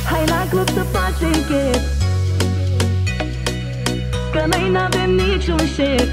Hai la club să facem chef, că noi n-avem niciun șef.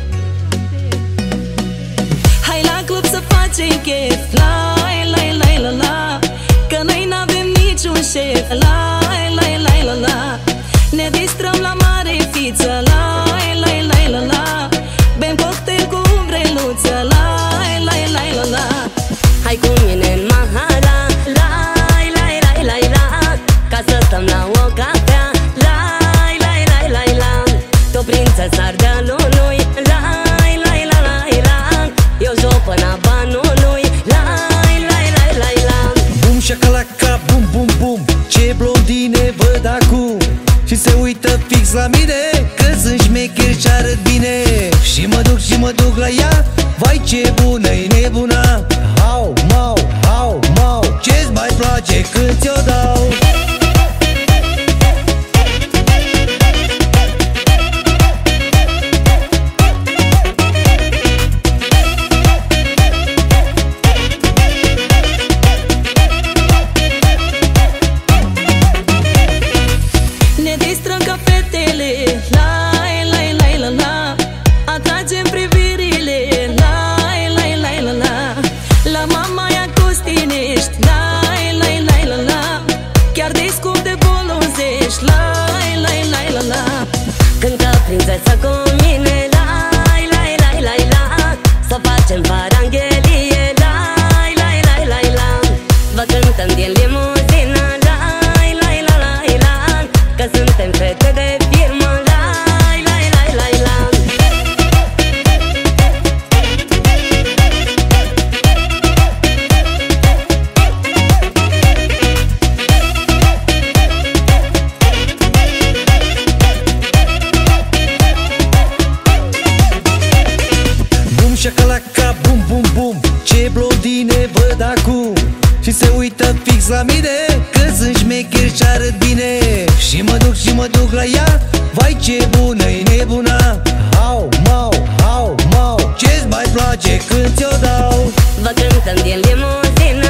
Hai la club să facem chef, la la la la la, că noi n-avem niciun șef. La la la la la, ne distrăm la mare fiță. La la la la la, bem cocktail cu umbreluță. La la la la la, hai cu mine în Mahara, la la la la la, ca să stăm la o cafea. La la la la la, tu prințesa Ardealului. La la la la la, eu joc până banului. La la la la la, bum șacalaca, bum bum bum, ce blondine văd acum și se uită fix la mine, că sunt șmecher și arăt bine. Și mă duc la ea, vai ce bună-i nebuna. Hau, mau, hau, mau, ce-ți mai place când ți-o dau? ne distrăm ca fetele. La la la la la, atragem privirile. La la la la la, la mama ia Costinești. La la la la la, chiar de scump de bolozești. La la la la la, cântă prințesa cu mine. La la la la la, să facem paranghelie. La la la la la, vă cântăm din limuzină. La la la la la, că suntem fete de firmă. La la la la la, Bum șacalaca, bum bum bum, ce blondine văd acum și se uită fix la mine, că sunt șmecher și arăt bine. Și mă duc la ea, vai ce bună-i nebuna. Hau, mau, hau, mau, ce-ți mai place când ți-o dau? vă cântăm din limuzină.